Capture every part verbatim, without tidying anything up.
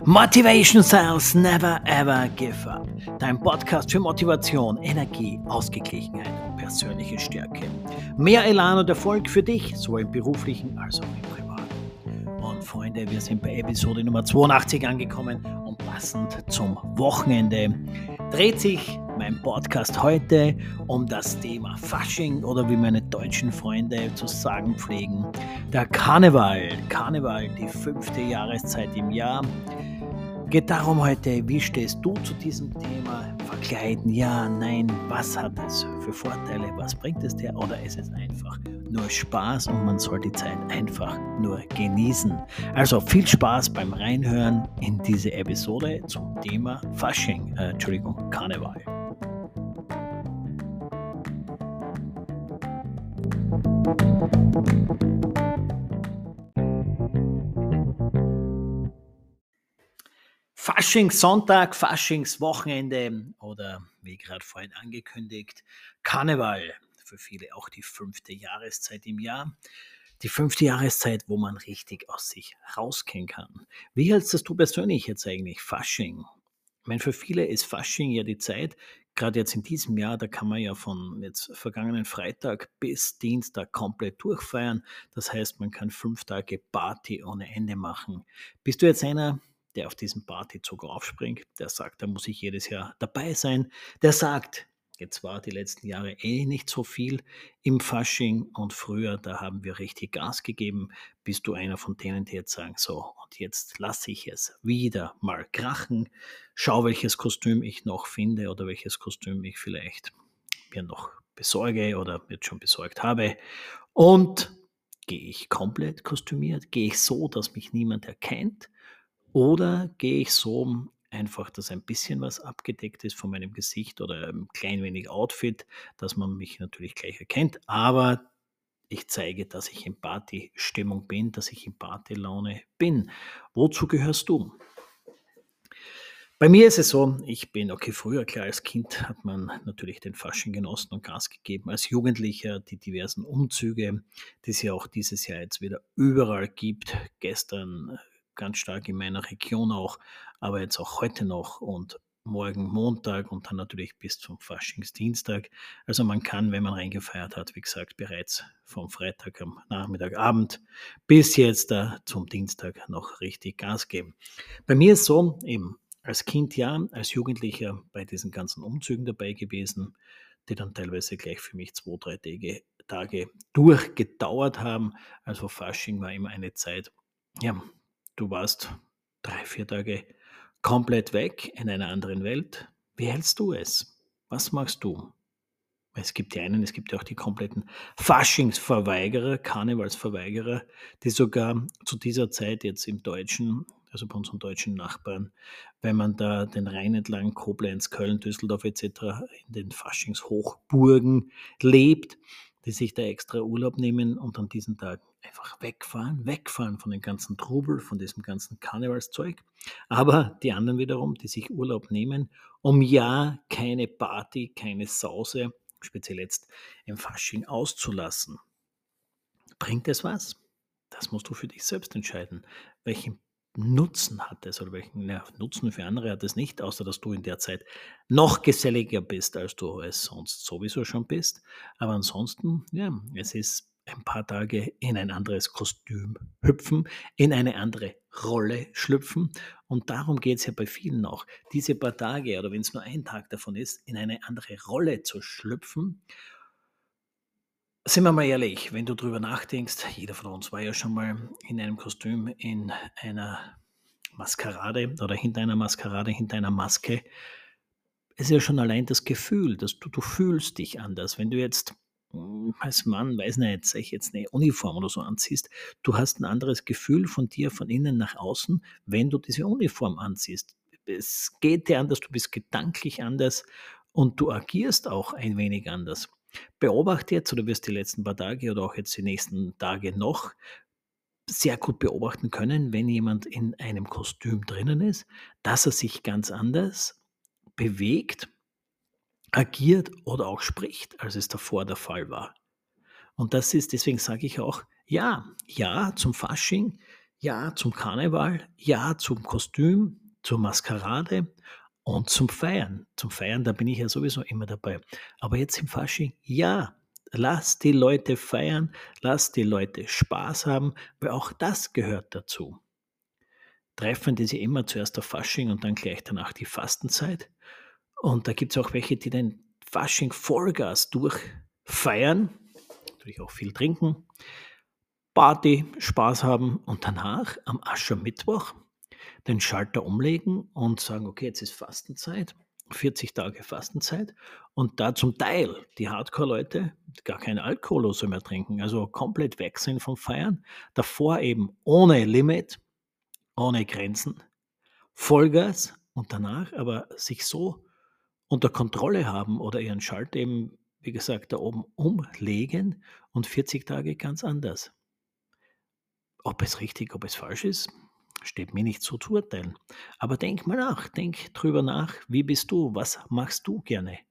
Motivation Sales Never Ever Give Up. Dein Podcast für Motivation, Energie, Ausgeglichenheit und persönliche Stärke. Mehr Elan und Erfolg für dich, sowohl im beruflichen als auch im privaten. Und Freunde, wir sind bei Episode Nummer zweiundachtzig angekommen und passend zum Wochenende dreht sich mein Podcast heute um das Thema Fasching oder wie meine deutschen Freunde zu sagen pflegen, der Karneval. Karneval, die fünfte Jahreszeit im Jahr. Geht darum heute, wie stehst du zu diesem Thema? Verkleiden, ja, nein, was hat es für Vorteile, was bringt es dir? Oder ist es einfach nur Spaß und man soll die Zeit einfach nur genießen? Also viel Spaß beim Reinhören in diese Episode zum Thema Fasching, äh, Entschuldigung, Karneval. Faschingssonntag, Faschingswochenende oder wie gerade vorhin angekündigt, Karneval. Für viele auch die fünfte Jahreszeit im Jahr. Die fünfte Jahreszeit, wo man richtig aus sich rausgehen kann. Wie hältst das du persönlich jetzt eigentlich Fasching? Ich meine, für viele ist Fasching ja die Zeit, gerade jetzt in diesem Jahr, da kann man ja von jetzt vergangenen Freitag bis Dienstag komplett durchfeiern. Das heißt, man kann fünf Tage Party ohne Ende machen. Bist du jetzt einer, der auf diesen Partyzug aufspringt, der sagt, da muss ich jedes Jahr dabei sein, der sagt, jetzt war die letzten Jahre eh nicht so viel im Fasching und früher, da haben wir richtig Gas gegeben. Bist du einer von denen, die jetzt sagen, so, und jetzt lasse ich es wieder mal krachen, schau, welches Kostüm ich noch finde oder welches Kostüm ich vielleicht mir noch besorge oder jetzt schon besorgt habe und gehe ich komplett kostümiert, gehe ich so, dass mich niemand erkennt, oder gehe ich so einfach, dass ein bisschen was abgedeckt ist von meinem Gesicht oder ein klein wenig Outfit, dass man mich natürlich gleich erkennt, aber ich zeige, dass ich in Partystimmung bin, dass ich in Partylaune bin. Wozu gehörst du? Bei mir ist es so, ich bin, okay, früher, klar, als Kind hat man natürlich den Fasching genossen und Gas gegeben. Als Jugendlicher die diversen Umzüge, die es ja auch dieses Jahr jetzt wieder überall gibt. Gestern ganz stark in meiner Region auch, aber jetzt auch heute noch und morgen Montag und dann natürlich bis zum Faschingsdienstag. Also man kann, wenn man reingefeiert hat, wie gesagt, bereits vom Freitag am Nachmittagabend bis jetzt da zum Dienstag noch richtig Gas geben. Bei mir ist so, eben als Kind ja, als Jugendlicher bei diesen ganzen Umzügen dabei gewesen, die dann teilweise gleich für mich zwei, drei Tage, Tage durchgedauert haben. Also Fasching war immer eine Zeit, ja, du warst drei, vier Tage komplett weg in einer anderen Welt. Wie hältst du es? Was machst du? Es gibt die einen, es gibt ja auch die kompletten Faschingsverweigerer, Karnevalsverweigerer, die sogar zu dieser Zeit jetzt im Deutschen, also bei unseren deutschen Nachbarn, wenn man da den Rhein entlang, Koblenz, Köln, Düsseldorf et cetera in den Faschingshochburgen lebt, die sich da extra Urlaub nehmen und an diesen Tagen einfach wegfahren, wegfahren von dem ganzen Trubel, von diesem ganzen Karnevalszeug. Aber die anderen wiederum, die sich Urlaub nehmen, um ja keine Party, keine Sause, speziell jetzt im Fasching auszulassen. Bringt es was? Das musst du für dich selbst entscheiden. Welchen Nutzen hat es oder welchen ja, Nutzen für andere hat es nicht, außer dass du in der Zeit noch geselliger bist, als du es sonst sowieso schon bist. Aber ansonsten, ja, es ist ein paar Tage in ein anderes Kostüm hüpfen, in eine andere Rolle schlüpfen. Und darum geht es ja bei vielen auch. Diese paar Tage, oder wenn es nur ein Tag davon ist, in eine andere Rolle zu schlüpfen. Sind wir mal ehrlich, wenn du drüber nachdenkst, jeder von uns war ja schon mal in einem Kostüm, in einer Maskerade oder hinter einer Maskerade, hinter einer Maske. Es ist ja schon allein das Gefühl, dass du, du fühlst dich anders. Wenn du jetzt mm, als Mann, weiß nicht, sag ich jetzt eine Uniform oder so anziehst, du hast ein anderes Gefühl von dir, von innen nach außen, wenn du diese Uniform anziehst. Es geht dir anders, du bist gedanklich anders und du agierst auch ein wenig anders. Beobachte jetzt oder wirst die letzten paar Tage oder auch jetzt die nächsten Tage noch sehr gut beobachten können, wenn jemand in einem Kostüm drinnen ist, dass er sich ganz anders bewegt, agiert oder auch spricht, als es davor der Fall war. Und das ist, deswegen sage ich auch, ja, ja zum Fasching, Ja zum Karneval, ja zum Kostüm, zur Maskerade und zum Feiern. Zum Feiern, da bin ich ja sowieso immer dabei. Aber jetzt im Fasching, ja, lass die Leute feiern, lass die Leute Spaß haben, weil auch das gehört dazu. Treffen die sich immer zuerst auf Fasching und dann gleich danach die Fastenzeit. Und da gibt's auch welche, die den Fasching Vollgas durchfeiern, natürlich auch viel trinken, Party, Spaß haben und danach am Aschermittwoch den Schalter umlegen und sagen: „Okay, jetzt ist Fastenzeit, vierzig Tage Fastenzeit“, und da zum Teil die Hardcore-Leute gar keinen Alkohol oder so mehr trinken, also komplett weg sind vom Feiern. Davor eben ohne Limit, ohne Grenzen, Vollgas und danach aber sich so unter Kontrolle haben oder ihren Schalter eben, wie gesagt, da oben umlegen und vierzig Tage ganz anders. Ob es richtig, ob es falsch ist, steht mir nicht zu zu urteilen. Aber denk mal nach, denk drüber nach, wie bist du? Was machst du gerne?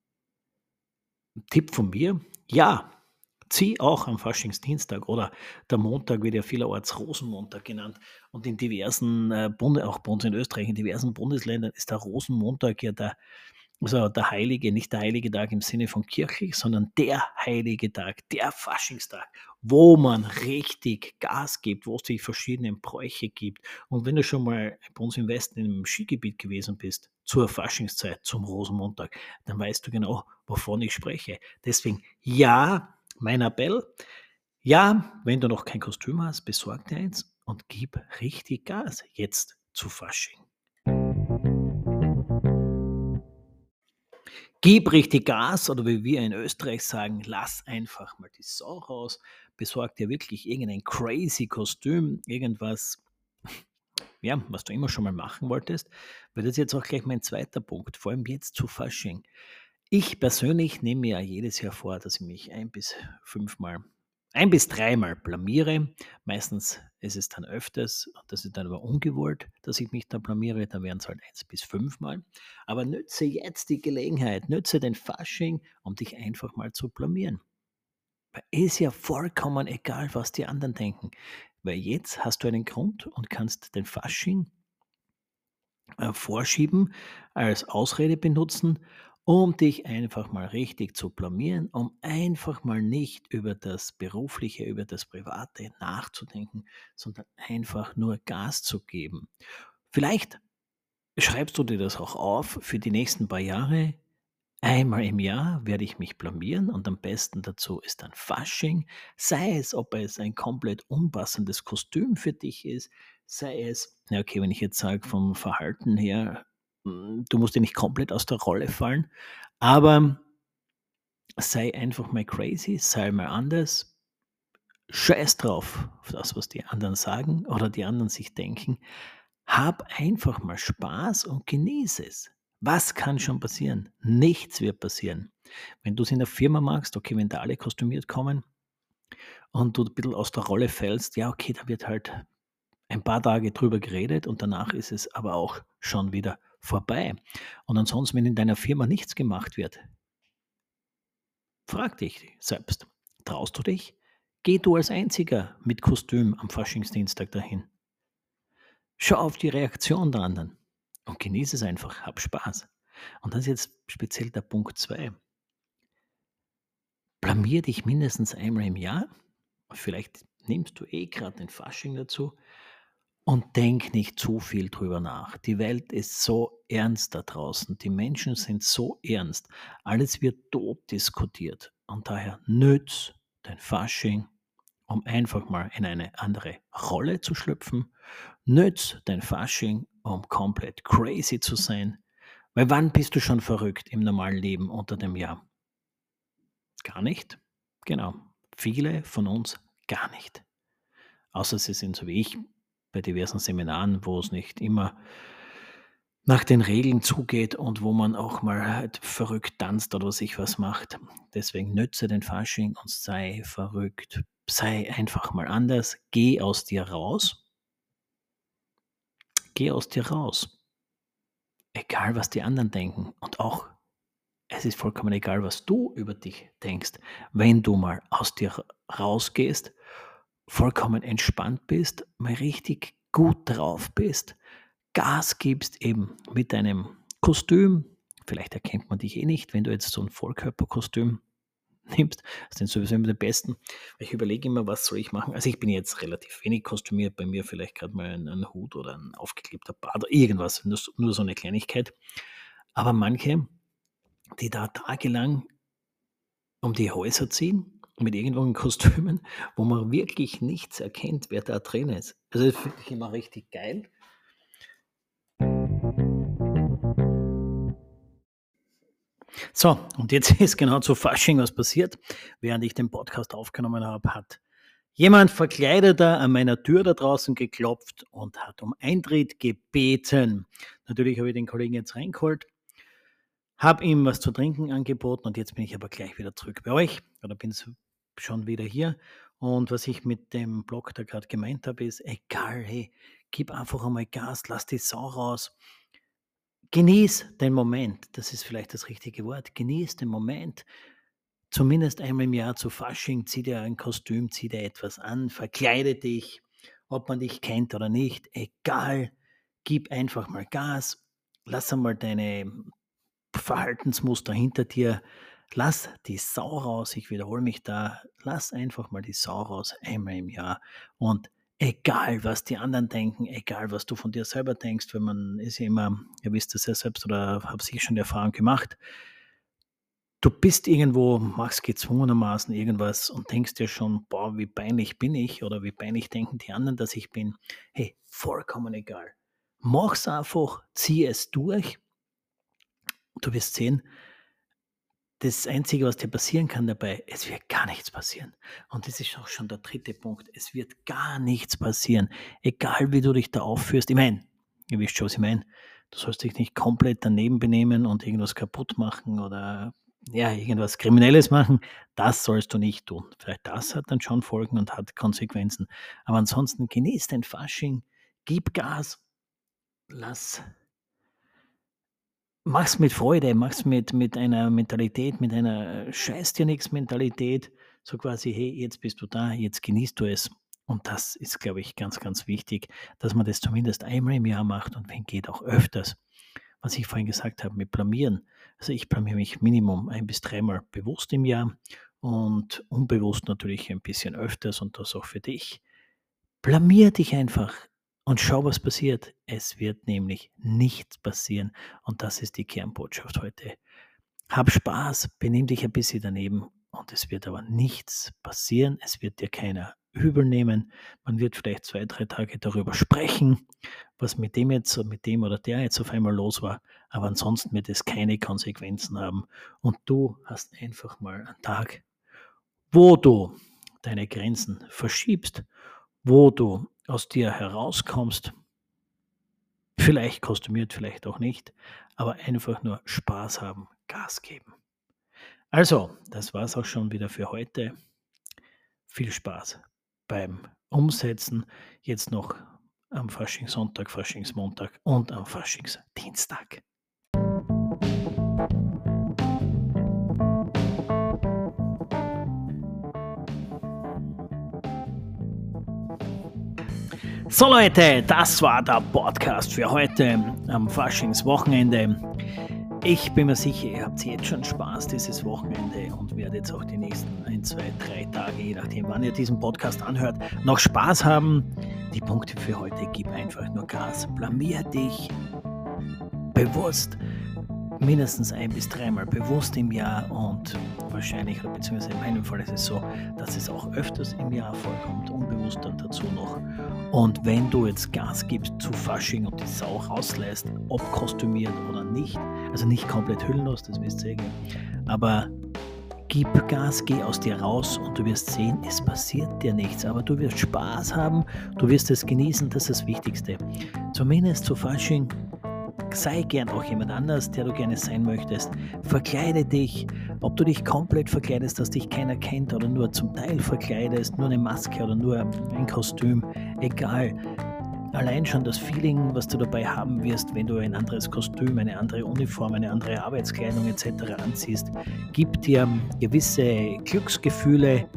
Tipp von mir: Ja, zieh auch am Faschingsdienstag oder der Montag wird ja vielerorts Rosenmontag genannt und in diversen, äh, Bunde auch bei uns in Österreich, in diversen Bundesländern ist der Rosenmontag ja der also der heilige nicht der heilige Tag im Sinne von kirchlich, sondern der heilige Tag, der Faschingstag, wo man richtig Gas gibt, wo es die verschiedenen Bräuche gibt. Und wenn du schon mal bei uns im Westen im Skigebiet gewesen bist, zur Faschingszeit, zum Rosenmontag, dann weißt du genau, wovon ich spreche. Deswegen ja, mein Appell, ja, wenn du noch kein Kostüm hast, besorg dir eins und gib richtig Gas jetzt zu Fasching. Gib richtig Gas oder wie wir in Österreich sagen, lass einfach mal die Sau raus. Besorg dir wirklich irgendein crazy Kostüm, irgendwas, ja, was du immer schon mal machen wolltest, weil das ist jetzt auch gleich mein zweiter Punkt, vor allem jetzt zu Fasching. Ich persönlich nehme mir ja jedes Jahr vor, dass ich mich ein bis fünfmal, ein bis dreimal blamiere. Meistens ist es dann öfters und das ist dann aber ungewollt, dass ich mich da blamiere, dann wären es halt eins bis fünfmal. Aber nütze jetzt die Gelegenheit, nütze den Fasching, um dich einfach mal zu blamieren. Weil ist ja vollkommen egal, was die anderen denken, weil jetzt hast du einen Grund und kannst den Fasching äh, vorschieben, als Ausrede benutzen, um dich einfach mal richtig zu blamieren, um einfach mal nicht über das Berufliche, über das Private nachzudenken, sondern einfach nur Gas zu geben. Vielleicht schreibst du dir das auch auf für die nächsten paar Jahre. Einmal im Jahr werde ich mich blamieren und am besten dazu ist dann Fasching, sei es, ob es ein komplett unpassendes Kostüm für dich ist, sei es, ja okay, wenn ich jetzt sage vom Verhalten her, hm, du musst ja nicht komplett aus der Rolle fallen, aber sei einfach mal crazy, sei mal anders, scheiß drauf auf das, was die anderen sagen oder die anderen sich denken. Hab einfach mal Spaß und genieße es. Was kann schon passieren? Nichts wird passieren. Wenn du es in der Firma magst, okay, wenn da alle kostümiert kommen und du ein bisschen aus der Rolle fällst, ja, okay, da wird halt ein paar Tage drüber geredet und danach ist es aber auch schon wieder vorbei. Und ansonsten, wenn in deiner Firma nichts gemacht wird, frag dich selbst, traust du dich? Geh du als Einziger mit Kostüm am Faschingsdienstag dahin. Schau auf die Reaktion der anderen und genieße es einfach, hab Spaß. Und das ist jetzt speziell der Punkt zwei. Blamier dich mindestens einmal im Jahr. Vielleicht nimmst du eh gerade den Fasching dazu und denk nicht zu viel drüber nach. Die Welt ist so ernst da draußen. Die Menschen sind so ernst. Alles wird tot diskutiert. Und daher nütz den Fasching, um einfach mal in eine andere Rolle zu schlüpfen. Nütz den Fasching, um komplett crazy zu sein. Weil wann bist du schon verrückt im normalen Leben unter dem Jahr? Gar nicht? Genau. Viele von uns gar nicht. Außer sie sind so wie ich bei diversen Seminaren, wo es nicht immer nach den Regeln zugeht und wo man auch mal halt verrückt tanzt oder sich was macht. Deswegen nütze den Fasching und sei verrückt. Sei einfach mal anders. Geh aus dir raus. Geh aus dir raus. Egal, was die anderen denken. Und auch, es ist vollkommen egal, was du über dich denkst. Wenn du mal aus dir rausgehst vollkommen entspannt bist, mal richtig gut drauf bist, Gas gibst eben mit deinem Kostüm. Vielleicht erkennt man dich eh nicht, wenn du jetzt so ein Vollkörperkostüm nimmst. Das sind sowieso immer die besten. Ich überlege immer, was soll ich machen? Also ich bin jetzt relativ wenig kostümiert, bei mir vielleicht gerade mal ein, ein Hut oder ein aufgeklebter Bart oder irgendwas, nur, so- nur so eine Kleinigkeit. Aber manche, die da tagelang um die Häuser ziehen mit irgendwelchen Kostümen, wo man wirklich nichts erkennt, wer da drin ist. Also das finde ich immer richtig geil. So, und jetzt ist genau zu Fasching was passiert. Während ich den Podcast aufgenommen habe, hat jemand Verkleideter an meiner Tür da draußen geklopft und hat um Eintritt gebeten. Natürlich habe ich den Kollegen jetzt reingeholt, habe ihm was zu trinken angeboten und jetzt bin ich aber gleich wieder zurück bei euch oder bin so- schon wieder hier. Und was ich mit dem Blog da gerade gemeint habe, ist, egal, hey, gib einfach einmal Gas, lass die Sau raus. Genieß den Moment, das ist vielleicht das richtige Wort. Genieß den Moment. Zumindest einmal im Jahr zu Fasching, zieh dir ein Kostüm, zieh dir etwas an, verkleide dich, ob man dich kennt oder nicht, egal. Gib einfach mal Gas, lass einmal deine Verhaltensmuster hinter dir, lass die Sau raus, ich wiederhole mich da, lass einfach mal die Sau raus, einmal im Jahr. Und egal, was die anderen denken, egal, was du von dir selber denkst, wenn man ist ja immer, ihr wisst das ja selbst oder habe sicher schon die Erfahrung gemacht, du bist irgendwo, machst gezwungenermaßen irgendwas und denkst dir schon, boah, wie peinlich bin ich oder wie peinlich denken die anderen, dass ich bin. Hey, vollkommen egal. Mach's einfach, zieh es durch. Du wirst sehen, das Einzige, was dir passieren kann dabei, es wird gar nichts passieren. Und das ist auch schon der dritte Punkt. Es wird gar nichts passieren. Egal, wie du dich da aufführst. Ich meine, ihr wisst schon, was ich meine. Du sollst dich nicht komplett daneben benehmen und irgendwas kaputt machen oder ja, irgendwas Kriminelles machen. Das sollst du nicht tun. Vielleicht das hat dann schon Folgen und hat Konsequenzen. Aber ansonsten genieß den Fasching, gib Gas, lass Mach's mit Freude, mach's mit mit einer Mentalität, mit einer „Scheiß dir nix“ Mentalität, so quasi: „Hey, jetzt bist du da, jetzt genießt du es.“ Und das ist, glaube ich, ganz, ganz wichtig, dass man das zumindest einmal im Jahr macht und wenn geht auch öfters. Was ich vorhin gesagt habe mit Blamieren. Also, ich blamiere mich Minimum ein bis dreimal bewusst im Jahr und unbewusst natürlich ein bisschen öfters und das auch für dich. Blamier dich einfach und schau, was passiert. Es wird nämlich nichts passieren und das ist die Kernbotschaft heute. Hab Spaß, benimm dich ein bisschen daneben und es wird aber nichts passieren. Es wird dir keiner übel nehmen. Man wird vielleicht zwei, drei Tage darüber sprechen, was mit dem jetzt mit dem oder der jetzt auf einmal los war, aber ansonsten wird es keine Konsequenzen haben und du hast einfach mal einen Tag, wo du deine Grenzen verschiebst, wo du aus dir herauskommst, vielleicht kostümiert, vielleicht auch nicht, aber einfach nur Spaß haben, Gas geben. Also, das war's auch schon wieder für heute. Viel Spaß beim Umsetzen. Jetzt noch am Faschingssonntag, Faschingsmontag und am Faschingsdienstag. So Leute, das war der Podcast für heute am Faschingswochenende. Ich bin mir sicher, ihr habt jetzt schon Spaß dieses Wochenende und werdet jetzt auch die nächsten ein, zwei, drei Tage, je nachdem wann ihr diesen Podcast anhört, noch Spaß haben. Die Punkte für heute, gib einfach nur Gas, blamier dich bewusst, mindestens ein bis dreimal bewusst im Jahr und wahrscheinlich, beziehungsweise in meinem Fall ist es so, dass es auch öfters im Jahr vorkommt, unbewusst dann dazu noch. Und wenn du jetzt Gas gibst zu Fasching und die Sau rauslässt, ob kostümiert oder nicht, also nicht komplett hüllenlos, das wisst ihr, aber gib Gas, geh aus dir raus und du wirst sehen, es passiert dir nichts, aber du wirst Spaß haben, du wirst es genießen, das ist das Wichtigste. Zumindest zu Fasching. Sei gern auch jemand anders, der du gerne sein möchtest. Verkleide dich, ob du dich komplett verkleidest, dass dich keiner kennt oder nur zum Teil verkleidest, nur eine Maske oder nur ein Kostüm, egal. Allein schon das Feeling, was du dabei haben wirst, wenn du ein anderes Kostüm, eine andere Uniform, eine andere Arbeitskleidung et cetera anziehst, gibt dir gewisse Glücksgefühle,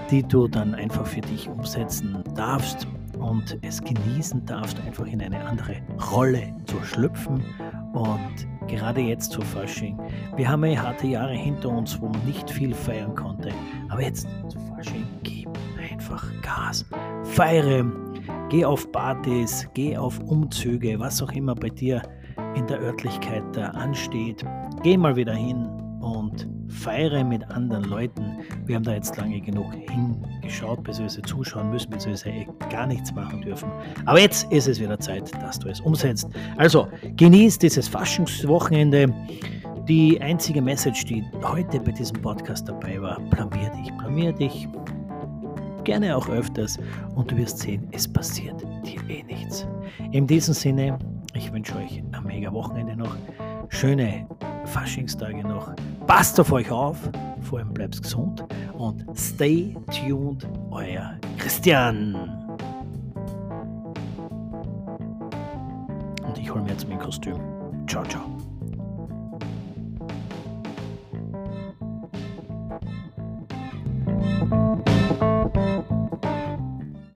die du dann einfach für dich umsetzen darfst und es genießen darfst, einfach in eine andere Rolle zu schlüpfen. Und gerade jetzt zu Fasching, wir haben ja harte Jahre hinter uns, wo man nicht viel feiern konnte, aber jetzt zu Fasching, gib einfach Gas, feiere, geh auf Partys, geh auf Umzüge, was auch immer bei dir in der Örtlichkeit da ansteht, geh mal wieder hin und feiere mit anderen Leuten. Wir haben da jetzt lange genug hingeschaut, beziehungsweise zuschauen müssen, beziehungsweise gar nichts machen dürfen. Aber jetzt ist es wieder Zeit, dass du es umsetzt. Also genieß dieses Faschingswochenende. Die einzige Message, die heute bei diesem Podcast dabei war: blamier dich, blamier dich. Gerne auch öfters und du wirst sehen, es passiert dir eh nichts. In diesem Sinne, ich wünsche euch ein mega Wochenende noch, schöne Faschingstage noch. Passt auf euch auf, vor allem bleibt gesund und stay tuned, euer Christian. Und ich hole mir jetzt mein Kostüm. Ciao, ciao.